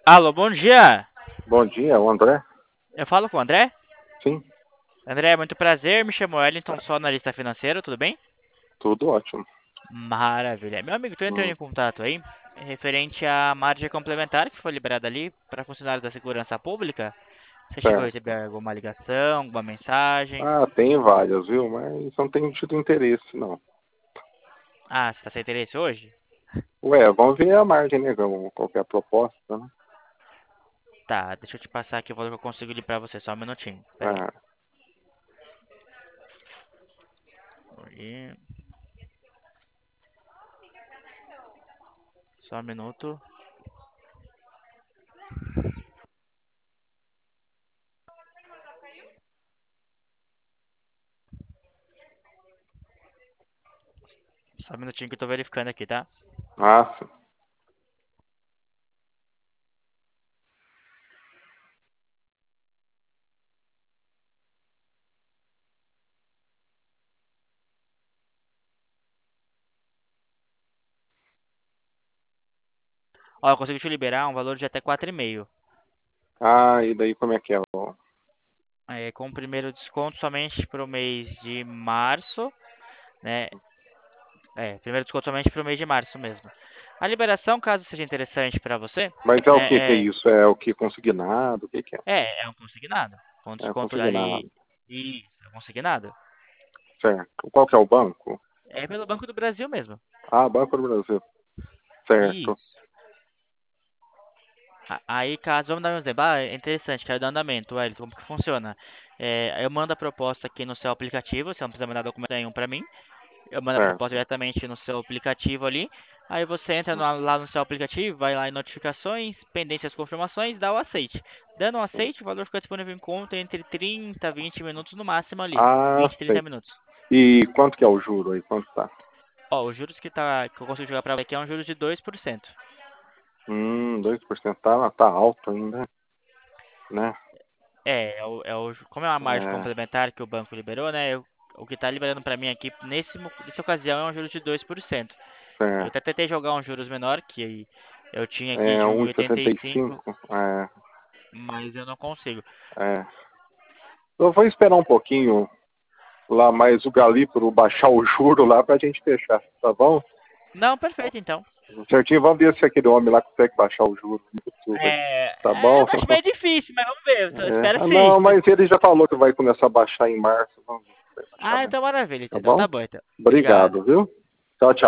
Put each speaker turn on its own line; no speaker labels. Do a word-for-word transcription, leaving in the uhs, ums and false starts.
Alô, bom dia.
Bom dia, o André?
Eu falo com o André.
Sim,
André, muito prazer. Me chamo Wellington, sou analista financeiro, tudo bem?
tudo ótimo.
Maravilha. Meu amigo, estou entrando
Hum,
em contato aí, referente à margem complementar que foi liberada ali para funcionários da segurança pública. Você chegou a receber
certo.
alguma ligação, alguma mensagem?
Ah, tem várias, viu? Mas não tenho tido interesse, não.
Ah, você está sem interesse hoje?
Ué, vamos ver a margem, né? Vamos- Qual que é a proposta, né?
Tá, deixa eu te passar aqui o valor que eu consigo ler para você, só um minutinho. Pera aí.
Ah,
Aí, só um minuto. Só um minutinho que eu tô verificando aqui, tá?
ah, sim.
Ó, eu consigo te liberar um valor de até quatro e meio.
Ah, e daí como é que é? Ó?
É, com o primeiro desconto somente para o mês de março, né? É, primeiro desconto somente para o mês de março mesmo. A liberação, caso seja interessante para você,
Mas é o que que é
né? É,
isso? É o que consignado? O que que é?
é, é um consignado. Com
É
desconto ali.
consignado,
Isso, é um consignado.
certo. Qual que é o banco?
É pelo Banco do Brasil mesmo.
Ah, Banco do Brasil, certo.
Isso. A- Aí, caso, vamos dar um exemplo. Ah, é interessante, quero dar andamento, Wellington, como que funciona? É, eu mando a proposta aqui no seu aplicativo, você não precisa mandar documento nenhum para mim. Eu mando a proposta
Certo.
diretamente no seu aplicativo ali. Aí você entra no- lá no seu aplicativo, vai lá em notificações, pendências, confirmações, dá o aceite. Dando o aceite, o valor fica disponível em conta entre trinta, vinte minutos no máximo ali.
Ah,
vinte, trinta
sei.
minutos.
E quanto que é o juro aí? Quanto tá?
Ó, os juros que, tá, que eu consigo jogar pra você aqui é um juros de dois por cento.
Hum, dois por cento tá, tá alto ainda, né?
É, é o, é o, como é uma margem
É,
complementar que o banco liberou, né? eu- o que tá liberando pra mim aqui nesse, mo- nessa ocasião é um juros de dois por cento. Eu até
certo.
tentei jogar um juros menor, que eu tinha aqui
É
de
um e sessenta e
um vírgula oitenta e cinco,
cinco. É,
mas eu não consigo.
é. Eu vou esperar um pouquinho lá mais o Galípolo baixar o juro lá pra gente fechar, tá bom?
Não, perfeito então.
Certinho, vamos ver se aquele homem lá consegue baixar o juro no YouTube aí.
É,
Tá
é,
bom?
eu acho meio difícil, mas vamos ver. Eu
É.
espero
Ah,
sim.
não, mas ele já falou que vai começar a baixar em março. Vamos ver se vai baixar
Ah,
mesmo.
então maravilha.
Tá
Então
bom?
tá bom, então. Obrigado.
Obrigado, viu? Tchau, tchau.